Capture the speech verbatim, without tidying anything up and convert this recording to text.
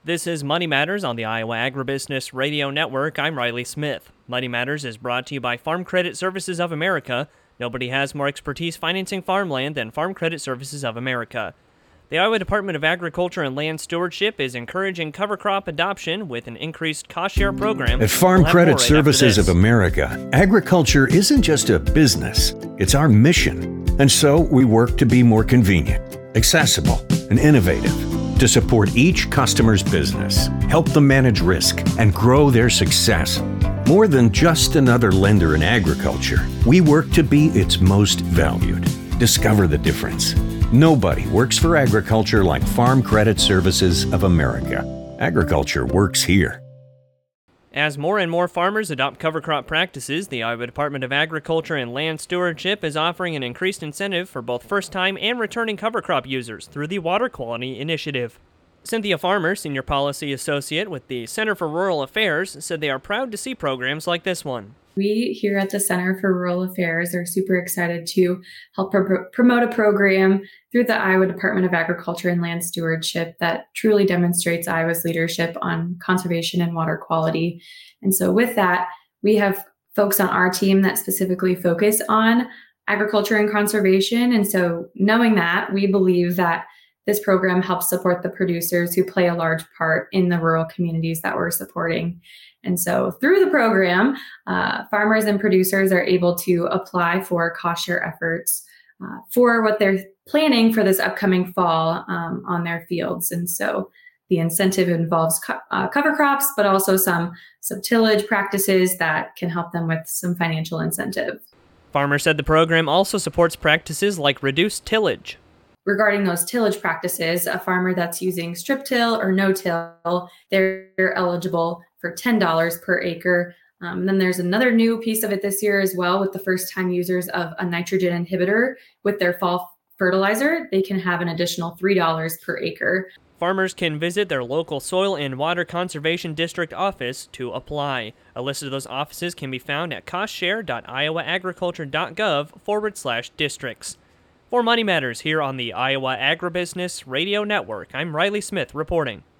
This is Money Matters on the Iowa Agribusiness Radio Network. I'm Riley Smith. Money Matters is brought to you by Farm Credit Services of America. Nobody has more expertise financing farmland than Farm Credit Services of America. The Iowa Department of Agriculture and Land Stewardship is encouraging cover crop adoption with an increased cost share program. At Farm Credit Services of America, agriculture isn't just a business, it's our mission. And so we work to be more convenient, accessible, and innovative to support each customer's business, help them manage risk, and grow their success. More than just another lender in agriculture, we work to be its most valued. Discover the difference. Nobody works for agriculture like Farm Credit Services of America. Agriculture works here. As more and more farmers adopt cover crop practices, the Iowa Department of Agriculture and Land Stewardship is offering an increased incentive for both first-time and returning cover crop users through the Water Quality Initiative. Cynthia Farmer, Senior Policy Associate with the Center for Rural Affairs, said they are proud to see programs like this one. We here at the Center for Rural Affairs are super excited to help pro- promote a program through the Iowa Department of Agriculture and Land Stewardship that truly demonstrates Iowa's leadership on conservation and water quality. And so with that, we have folks on our team that specifically focus on agriculture and conservation. And so knowing that, we believe that this program helps support the producers who play a large part in the rural communities that we're supporting. And so through the program, uh, farmers and producers are able to apply for cost share efforts uh, for what they're planning for this upcoming fall um, on their fields. And so the incentive involves co- uh, cover crops, but also some, some tillage practices that can help them with some financial incentive. Farmer said the program also supports practices like reduced tillage. Regarding those tillage practices, a farmer that's using strip till or no-till, they're eligible for ten dollars per acre. Um, and then there's another new piece of it this year as well with the first-time users of a nitrogen inhibitor with their fall fertilizer. They can have an additional three dollars per acre. Farmers can visit their local Soil and Water Conservation District office to apply. A list of those offices can be found at costshare.iowaagriculture.gov forward slash districts. For Money Matters here on the Iowa Agribusiness Radio Network, I'm Riley Smith reporting.